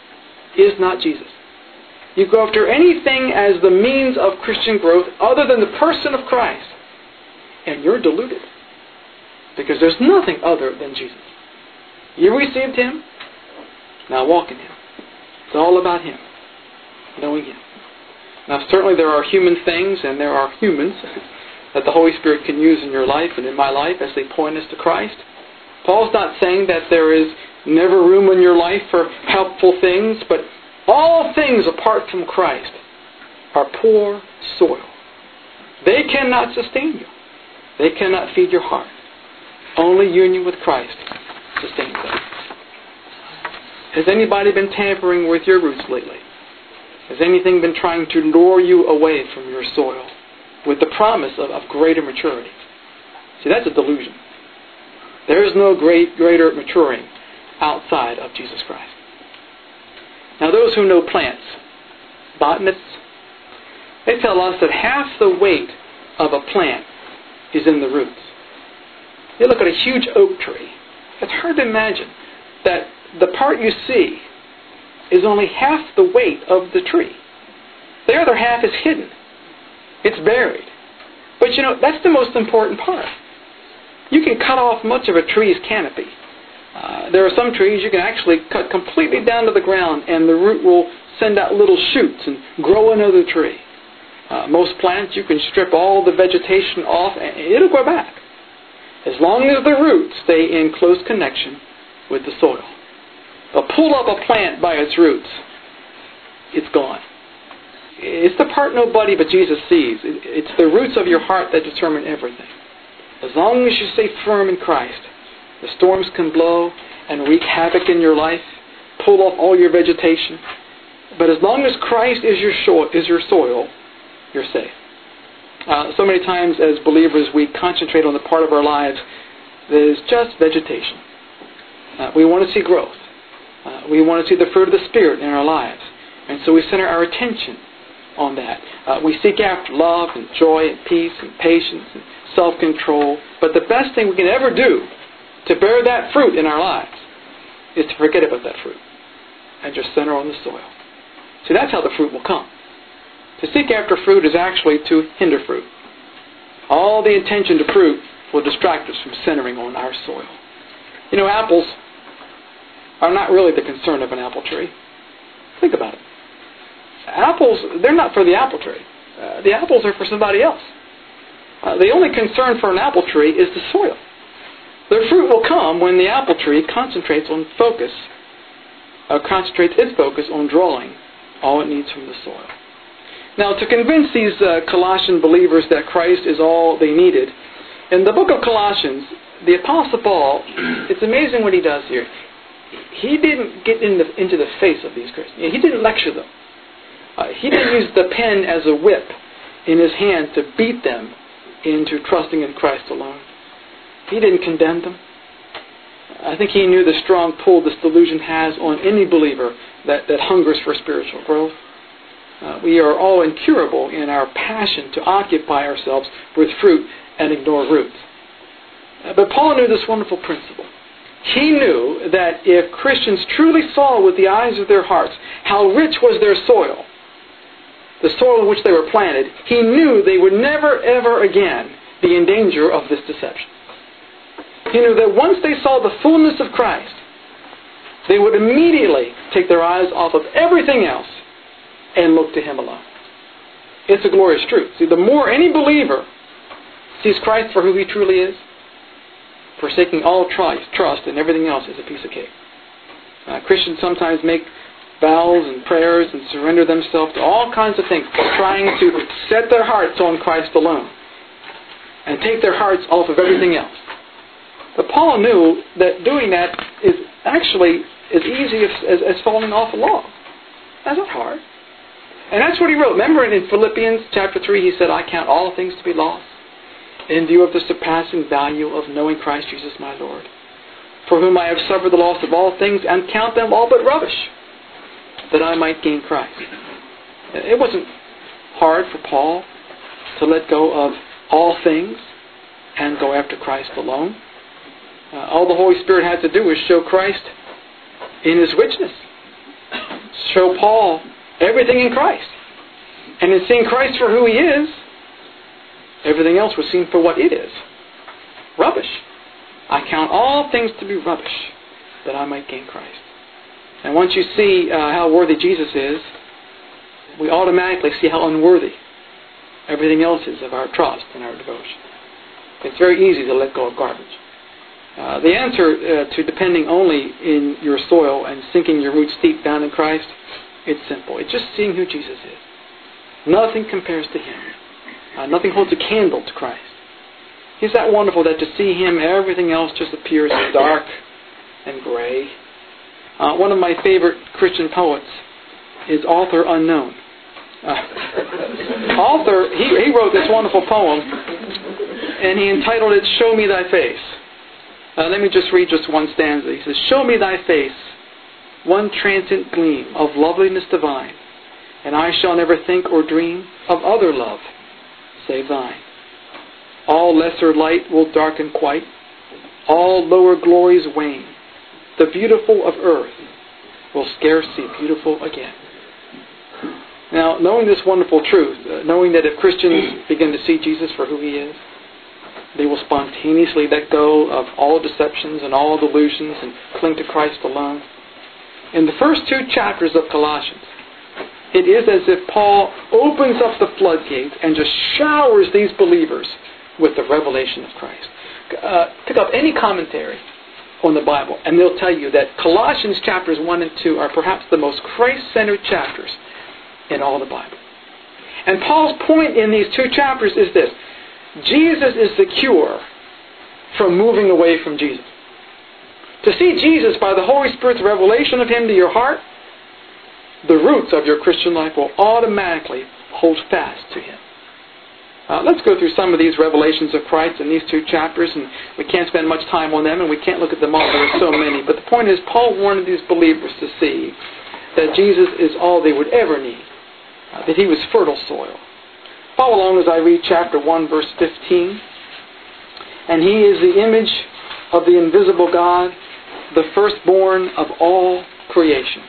is not Jesus. You go after anything as the means of Christian growth other than the person of Christ, and you're deluded. Because there's nothing other than Jesus. You received Him, now walk in Him. It's all about Him, knowing Him. Now certainly there are human things and there are humans that the Holy Spirit can use in your life and in my life as they point us to Christ. Paul's not saying that there is never room in your life for helpful things, but all things apart from Christ are poor soil. They cannot sustain you. They cannot feed your heart. Only union with Christ sustains them. Has anybody been tampering with your roots lately? Has anything been trying to lure you away from your soil with the promise of, of greater maturity? See, that's a delusion. There is no great, greater maturing outside of Jesus Christ. Now, those who know plants, botanists, they tell us that half the weight of a plant is in the roots. You look at a huge oak tree. It's hard to imagine that the part you see is only half the weight of the tree. The other half is hidden. It's buried. But you know, that's the most important part. You can cut off much of a tree's canopy, Uh, there are some trees you can actually cut completely down to the ground and the root will send out little shoots and grow another tree. Uh, most plants you can strip all the vegetation off and it'll grow back. As long as the roots stay in close connection with the soil. But pull up a plant by its roots, it's gone. It's the part nobody but Jesus sees. It's the roots of your heart that determine everything. As long as you stay firm in Christ, the storms can blow and wreak havoc in your life, pull off all your vegetation. But as long as Christ is your soil, is your soil, you're safe. Uh, so many times as believers we concentrate on the part of our lives that is just vegetation. Uh, we want to see growth. Uh, we want to see the fruit of the Spirit in our lives. And so we center our attention on that. Uh, we seek after love and joy and peace and patience and self-control. But the best thing we can ever do to bear that fruit in our lives is to forget about that fruit and just center on the soil. See, that's how the fruit will come. To seek after fruit is actually to hinder fruit. All the attention to fruit will distract us from centering on our soil. You know, apples are not really the concern of an apple tree. Think about it. Apples, they're not for the apple tree. Uh, the apples are for somebody else. Uh, the only concern for an apple tree is the soil. Their fruit will come when the apple tree concentrates on focus, uh, concentrates its focus on drawing all it needs from the soil. Now, to convince these uh, Colossian believers that Christ is all they needed, in the book of Colossians, the Apostle Paul, it's amazing what he does here. He didn't get in the, into the face of these Christians. He didn't lecture them. Uh, he didn't use the pen as a whip in his hand to beat them into trusting in Christ alone. He didn't condemn them. I think he knew the strong pull this delusion has on any believer that, that hungers for spiritual growth. Uh, we are all incurable in our passion to occupy ourselves with fruit and ignore roots. Uh, but Paul knew this wonderful principle. He knew that if Christians truly saw with the eyes of their hearts how rich was their soil, the soil in which they were planted, he knew they would never, ever again be in danger of this deception. He knew that once they saw the fullness of Christ, they would immediately take their eyes off of everything else and look to Him alone. It's a glorious truth. See, the more any believer sees Christ for who He truly is, forsaking all trust and everything else is a piece of cake. Uh, Christians sometimes make vows and prayers and surrender themselves to all kinds of things, trying to set their hearts on Christ alone and take their hearts off of everything else. But Paul knew that doing that is actually as easy as, as, as falling off a log. That's not hard. And that's what he wrote. Remember in Philippians chapter three, he said, I count all things to be lost in view of the surpassing value of knowing Christ Jesus my Lord, for whom I have suffered the loss of all things and count them all but rubbish, that I might gain Christ. It wasn't hard for Paul to let go of all things and go after Christ alone. Uh, all the Holy Spirit had to do was show Christ in His richness. Show Paul everything in Christ. And in seeing Christ for who He is, everything else was seen for what it is. Rubbish. I count all things to be rubbish, that I might gain Christ. And once you see uh, how worthy Jesus is, we automatically see how unworthy everything else is of our trust and our devotion. It's very easy to let go of garbage. Uh, the answer uh, to depending only in your soil and sinking your roots deep down in Christ, it's simple. It's just seeing who Jesus is. Nothing compares to Him. Uh, nothing holds a candle to Christ. He's that wonderful that to see Him, everything else just appears dark and gray. Uh, one of my favorite Christian poets is Author Unknown. Uh, author, he, he wrote this wonderful poem, and he entitled it, Show Me Thy Face. Uh, let me just read just one stanza. He says, Show me Thy face, one transient gleam of loveliness divine, and I shall never think or dream of other love save Thine. All lesser light will darken quite, all lower glories wane. The beautiful of earth will scarce see beautiful again. Now, knowing this wonderful truth, uh, knowing that if Christians begin to see Jesus for who He is, They will spontaneously let go of all deceptions and all delusions and cling to Christ alone. In the first two chapters of Colossians, it is as if Paul opens up the floodgates and just showers these believers with the revelation of Christ. Uh, pick up any commentary on the Bible, and they'll tell you that Colossians chapters one and two are perhaps the most Christ-centered chapters in all the Bible. And Paul's point in these two chapters is this: Jesus is the cure from moving away from Jesus. To see Jesus by the Holy Spirit's revelation of Him to your heart, the roots of your Christian life will automatically hold fast to Him. Uh, let's go through some of these revelations of Christ in these two chapters, and we can't spend much time on them, and we can't look at them all. There are so many. But the point is, Paul wanted these believers to see that Jesus is all they would ever need, uh, that He was fertile soil. Follow along as I read chapter one, verse fifteen. And He is the image of the invisible God, the firstborn of all creation.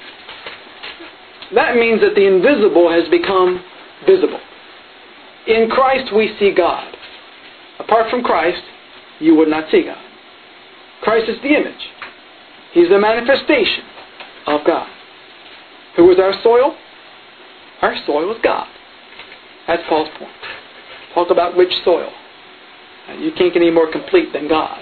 That means that the invisible has become visible. In Christ we see God. Apart from Christ, you would not see God. Christ is the image. He's the manifestation of God. Who is our soil? Our soil is God. That's Paul's point. Talk about rich soil. You can't get any more complete than God.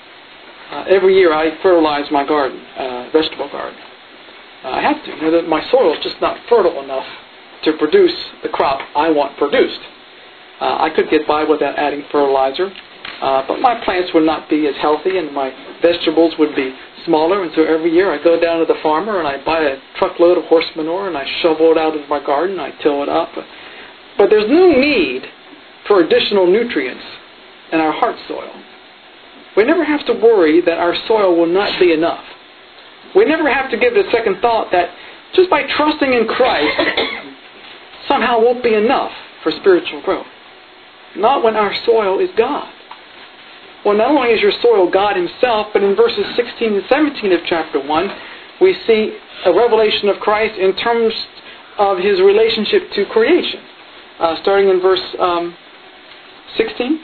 Uh, every year I fertilize my garden, uh, vegetable garden. Uh, I have to. You know, that my soil is just not fertile enough to produce the crop I want produced. Uh, I could get by without adding fertilizer, uh, but my plants would not be as healthy and my vegetables would be smaller, and so every year I go down to the farmer and I buy a truckload of horse manure and I shovel it out of my garden, I till it up. But there's no need for additional nutrients in our heart soil. We never have to worry that our soil will not be enough. We never have to give it a second thought that just by trusting in Christ somehow won't be enough for spiritual growth. Not when our soil is God. Well, not only is your soil God Himself, but in verses sixteen and seventeen of chapter one, we see a revelation of Christ in terms of His relationship to creation. Uh, starting in verse um, sixteen.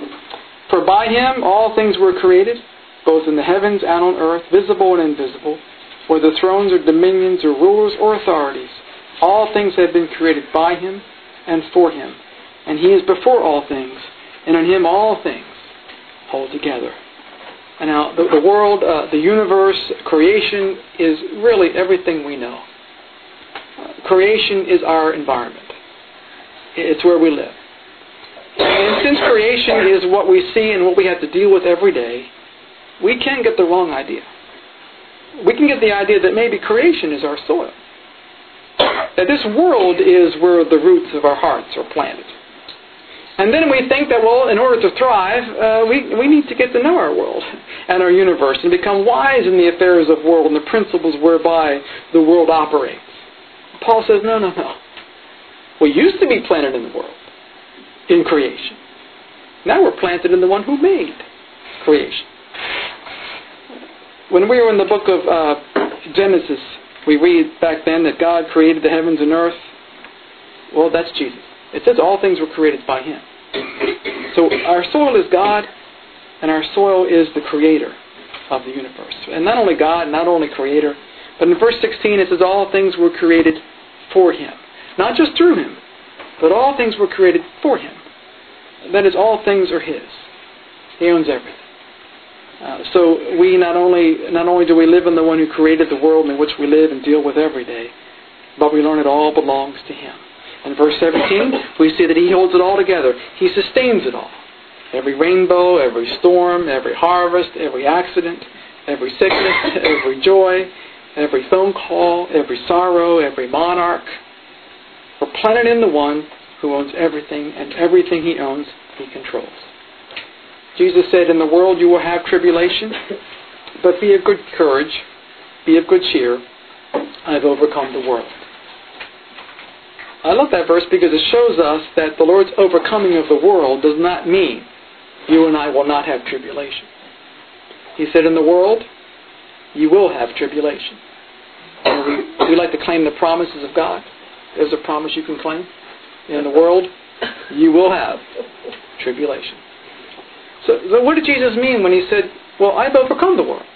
For by Him all things were created, both in the heavens and on earth, visible and invisible, whether thrones or dominions or rulers or authorities. All things have been created by Him and for Him. And He is before all things, and in Him all things hold together. And now, the, the world, uh, the universe, creation is really everything we know. Uh, creation is our environment. It's where we live. And since creation is what we see and what we have to deal with every day, we can get the wrong idea. We can get the idea that maybe creation is our soil. That this world is where the roots of our hearts are planted. And then we think that, well, in order to thrive, uh, we, we need to get to know our world and our universe and become wise in the affairs of the world and the principles whereby the world operates. Paul says, no, no, no. We used to be planted in the world, in creation. Now we're planted in the one who made creation. When we were in the book of uh, Genesis, we read back then that God created the heavens and earth. Well, that's Jesus. It says all things were created by Him. So our soil is God, and our soil is the Creator of the universe. And not only God, not only Creator, but in verse sixteen it says all things were created for Him. Not just through Him, but all things were created for Him. That is, all things are His. He owns everything. Uh, so we not only not only do we live in the one who created the world in which we live and deal with every day, but we learn it all belongs to Him. In verse seventeen, we see that He holds it all together. He sustains it all. Every rainbow, every storm, every harvest, every accident, every sickness, every joy, every phone call, every sorrow, every monarch. We're planted in the one who owns everything, and everything He owns, He controls. Jesus said, in the world you will have tribulation, but be of good courage, be of good cheer, I have overcome the world. I love that verse because it shows us that the Lord's overcoming of the world does not mean you and I will not have tribulation. He said, in the world, you will have tribulation. And we, we like to claim the promises of God. There's a promise you can claim. In the world, you will have tribulation. So, so what did Jesus mean when he said, well, I've overcome the world?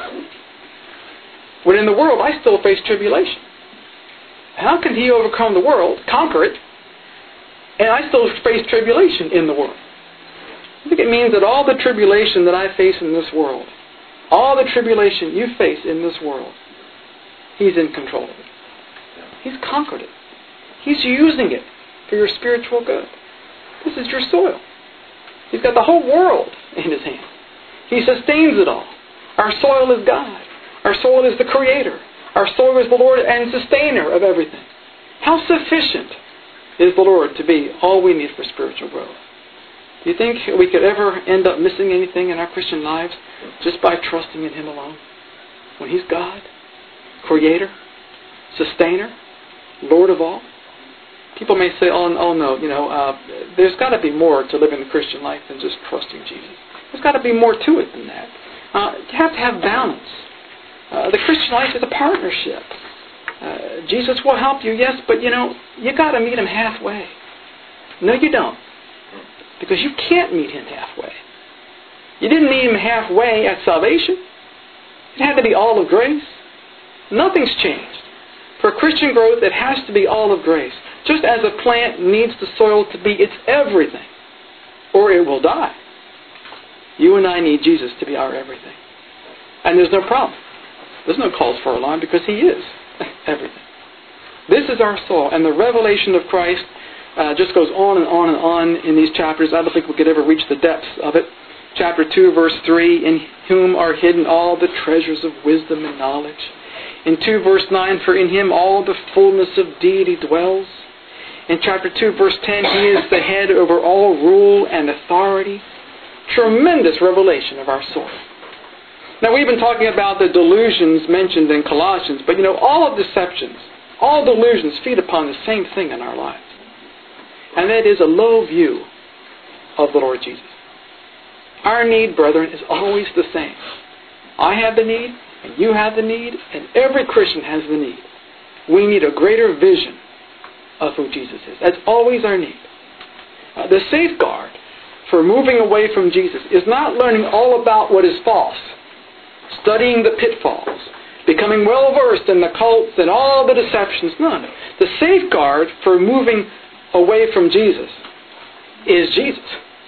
When in the world I still face tribulation. How can he overcome the world, conquer it, and I still face tribulation in the world? I think it means that all the tribulation that I face in this world, all the tribulation you face in this world, he's in control of it. He's conquered it. He's using it for your spiritual good. This is your soil. He's got the whole world in his hand. He sustains it all. Our soil is God. Our soil is the Creator. Our soil is the Lord and sustainer of everything. How sufficient is the Lord to be all we need for spiritual growth? Do you think we could ever end up missing anything in our Christian lives just by trusting in Him alone? When He's God, Creator, Sustainer, Lord of all? People may say, oh, oh no, you know, uh, there's got to be more to living the Christian life than just trusting Jesus. There's got to be more to it than that. Uh, you have to have balance. Uh, the Christian life is a partnership. Uh, Jesus will help you, yes, but you know, you got to meet Him halfway. No, you don't. Because you can't meet Him halfway. You didn't meet Him halfway at salvation. It had to be all of grace. Nothing's changed. For Christian growth, it has to be all of grace. Just as a plant needs the soil to be its everything, or it will die. You and I need Jesus to be our everything. And there's no problem. There's no cause for alarm because He is everything. This is our soul, and the revelation of Christ uh, just goes on and on and on in these chapters. I don't think we could ever reach the depths of it. Chapter two, verse three, in whom are hidden all the treasures of wisdom and knowledge. In two, verse nine, for in Him all the fullness of deity dwells. In chapter two, verse ten, He is the head over all rule and authority. Tremendous revelation of our soul. Now, we've been talking about the delusions mentioned in Colossians, but you know, all deceptions, all delusions feed upon the same thing in our lives. And that is a low view of the Lord Jesus. Our need, brethren, is always the same. I have the need, and you have the need, and every Christian has the need. We need a greater vision of who Jesus is. That's always our need. Uh, the safeguard for moving away from Jesus is not learning all about what is false, studying the pitfalls, becoming well-versed in the cults and all the deceptions. None. The safeguard for moving away from Jesus is Jesus.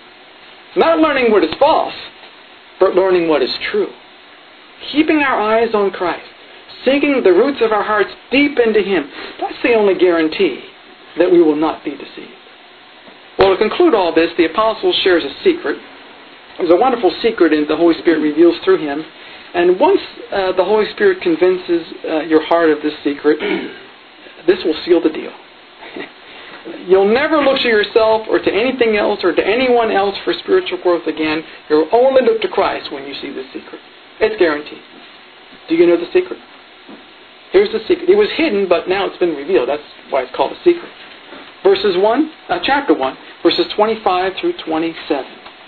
Not learning what is false, but learning what is true. Keeping our eyes on Christ, sinking the roots of our hearts deep into Him, that's the only guarantee that we will not be deceived. Well, to conclude all this, the Apostle shares a secret. There's a wonderful secret that the Holy Spirit reveals through him. And once uh, the Holy Spirit convinces uh, your heart of this secret, this will seal the deal. You'll never look to yourself or to anything else or to anyone else for spiritual growth again. You'll only look to Christ when you see this secret. It's guaranteed. Do you know the secret? Here's the secret. It was hidden, but now it's been revealed. That's why it's called a secret. Verses one, uh, chapter one, verses twenty-five through twenty-seven.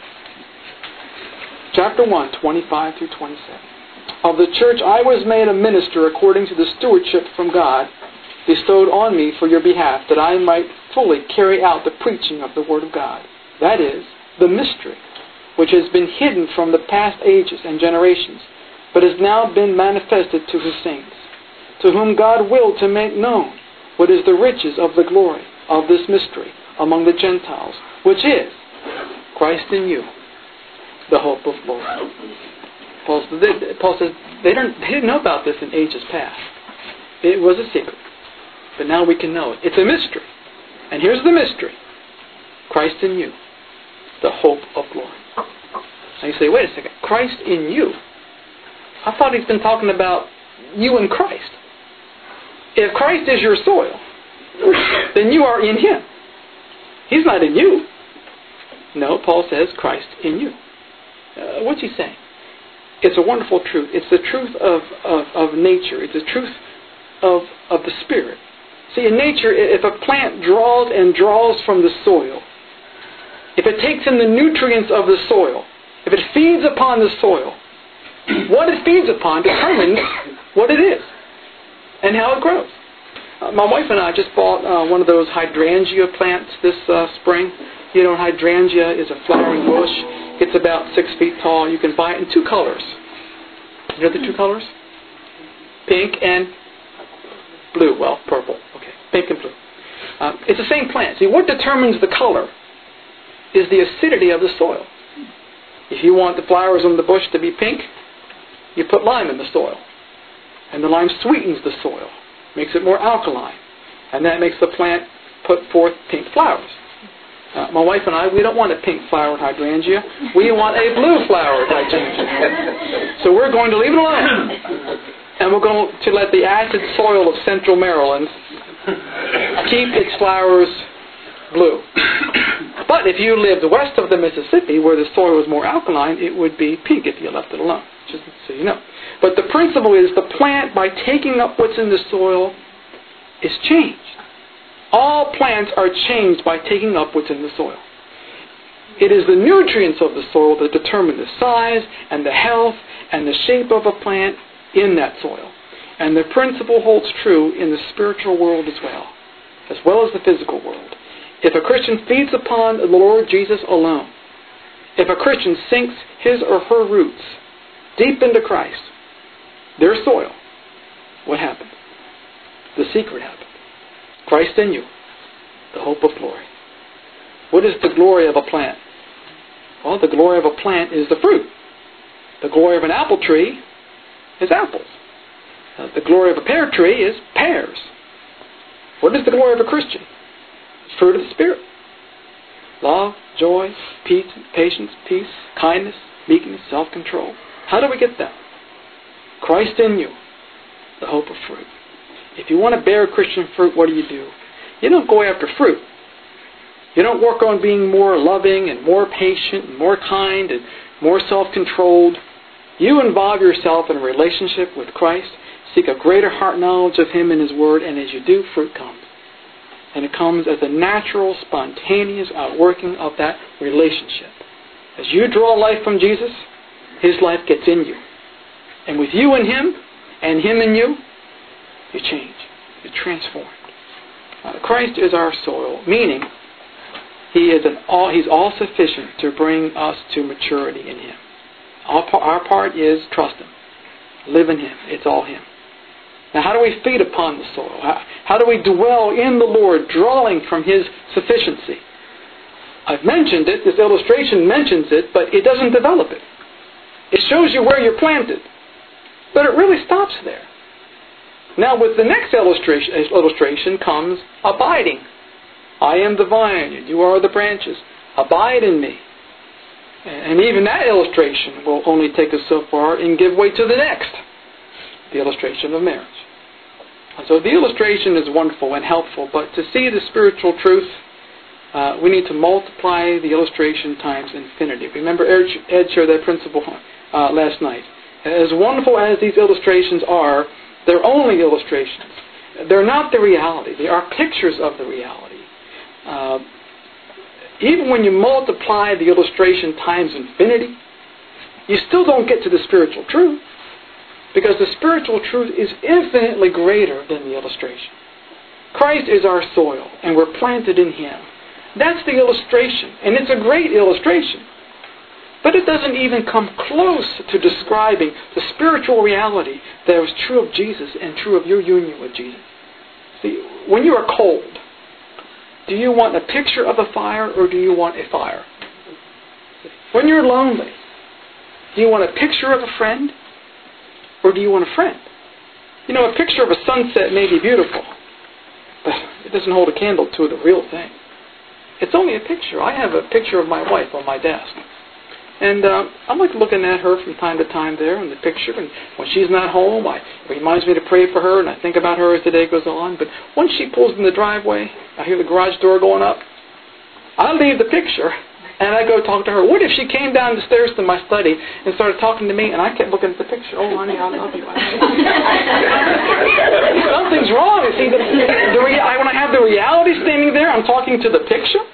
Chapter one, twenty-five through twenty-seven. Of the church I was made a minister according to the stewardship from God bestowed on me for your behalf, that I might fully carry out the preaching of the Word of God. That is, the mystery, which has been hidden from the past ages and generations, but has now been manifested to His saints, to whom God willed to make known what is the riches of the glory of this mystery among the Gentiles, which is Christ in you, the hope of glory. Paul, Paul says they didn't, they didn't know about this in ages past. It was a secret. But now we can know it. It's a mystery. And here's the mystery. Christ in you, the hope of glory. And you say, wait a second, Christ in you? I thought he's been talking about you and Christ. If Christ is your soil, then you are in Him. He's not in you. No, Paul says Christ in you. Uh, what's he saying? It's a wonderful truth. It's the truth of, of, of nature. It's the truth of, of the Spirit. See, in nature, if a plant draws and draws from the soil, if it takes in the nutrients of the soil, if it feeds upon the soil, what it feeds upon determines what it is and how it grows. Uh, my wife and I just bought uh, one of those hydrangea plants this uh, spring. You know, hydrangea is a flowering bush. It's about six feet tall. You can buy it in two colors. You know the two colors? Pink and blue. Well, purple. Okay, pink and blue. Uh, it's the same plant. See, what determines the color is the acidity of the soil. If you want the flowers on the bush to be pink, you put lime in the soil. And the lime sweetens the soil, makes it more alkaline. And that makes the plant put forth pink flowers. Uh, my wife and I, we don't want a pink flowered hydrangea. We want a blue flowered hydrangea. So we're going to leave it alone. And we're going to let the acid soil of central Maryland keep its flowers blue. But if you lived west of the Mississippi, where the soil was more alkaline, it would be pink if you left it alone, just so you know. But the principle is the plant, by taking up what's in the soil, is changed. All plants are changed by taking up what's in the soil. It is the nutrients of the soil that determine the size and the health and the shape of a plant in that soil. And the principle holds true in the spiritual world as well, as well as the physical world. If a Christian feeds upon the Lord Jesus alone, if a Christian sinks his or her roots deep into Christ, their soil, what happened? The secret happened. Christ in you, the hope of glory. What is the glory of a plant? Well, the glory of a plant is the fruit. The glory of an apple tree is apples. Uh, the glory of a pear tree is pears. What is the glory of a Christian? Fruit of the Spirit. Love, joy, peace, patience, peace, kindness, meekness, self-control. How do we get that? Christ in you, the hope of fruit. If you want to bear Christian fruit, what do you do? You don't go after fruit. You don't work on being more loving and more patient and more kind and more self-controlled. You involve yourself in a relationship with Christ, seek a greater heart knowledge of Him and His Word, and as you do, fruit comes. And it comes as a natural, spontaneous outworking of that relationship. As you draw life from Jesus, His life gets in you. And with you in Him, and Him in you, you change. You're transformed. Uh, Christ is our soil, meaning He is an all, He's all-sufficient to bring us to maturity in Him. Our, our part is trust Him. Live in Him. It's all Him. Now, how do we feed upon the soil? How, how do we dwell in the Lord, drawing from His sufficiency? I've mentioned it. This illustration mentions it, but it doesn't develop it. It shows you where you're planted, but it really stops there. Now, with the next illustration, illustration comes abiding. I am the vine, and you are the branches. Abide in me. And even that illustration will only take us so far and give way to the next, the illustration of marriage. So the illustration is wonderful and helpful, but to see the spiritual truth, uh, we need to multiply the illustration times infinity. Remember, Ed shared that principle uh, last night. As wonderful as these illustrations are, they're only illustrations. They're not the reality. They are pictures of the reality. Uh, even when you multiply the illustration times infinity, you still don't get to the spiritual truth, because the spiritual truth is infinitely greater than the illustration. Christ is our soil, and we're planted in Him. That's the illustration, and it's a great illustration. But it doesn't even come close to describing the spiritual reality that is true of Jesus and true of your union with Jesus. See, when you are cold, do you want a picture of a fire, or do you want a fire? When you're lonely, do you want a picture of a friend, or do you want a friend? You know, a picture of a sunset may be beautiful, but it doesn't hold a candle to the real thing. It's only a picture. I have a picture of my wife on my desk. And uh, I like looking at her from time to time there in the picture. And when she's not home, I, it reminds me to pray for her, and I think about her as the day goes on. But once she pulls in the driveway, I hear the garage door going up. I leave the picture, and I go talk to her. What if she came down the stairs to my study and started talking to me, and I kept looking at the picture? Oh, honey, I love you. Something's wrong. You see, the, the rea- I, when I have the reality standing there, I'm talking to the picture.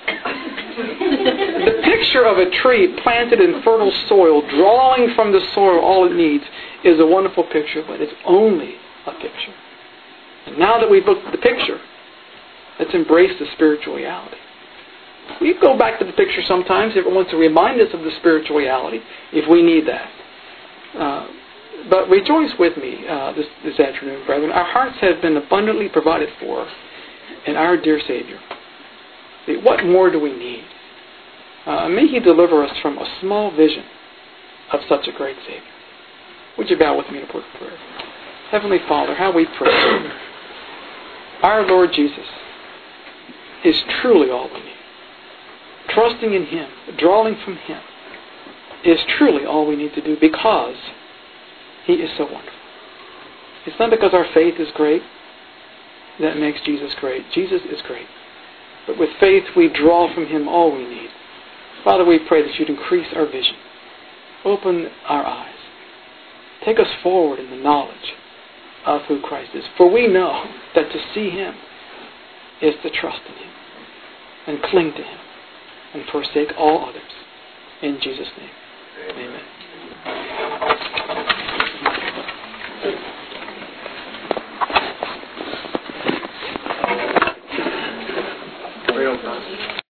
The picture of a tree planted in fertile soil, drawing from the soil all it needs, is a wonderful picture, but it's only a picture. And now that we've looked at the picture, let's embrace the spiritual reality. We go back to the picture sometimes if it wants to remind us of the spiritual reality, if we need that. Uh, but rejoice with me uh, this, this afternoon, brethren. Our hearts have been abundantly provided for in our dear Savior. What more do we need? Uh, may He deliver us from a small vision of such a great Savior. Would you bow with me in a word of prayer? Heavenly Father, how we pray. Our Lord Jesus is truly all we need. Trusting in Him, drawing from Him, is truly all we need to do because He is so wonderful. It's not because our faith is great that makes Jesus great. Jesus is great. But with faith we draw from Him all we need. Father, we pray that You'd increase our vision. Open our eyes. Take us forward in the knowledge of who Christ is. For we know that to see Him is to trust in Him and cling to Him and forsake all others. In Jesus' name, amen. Amen.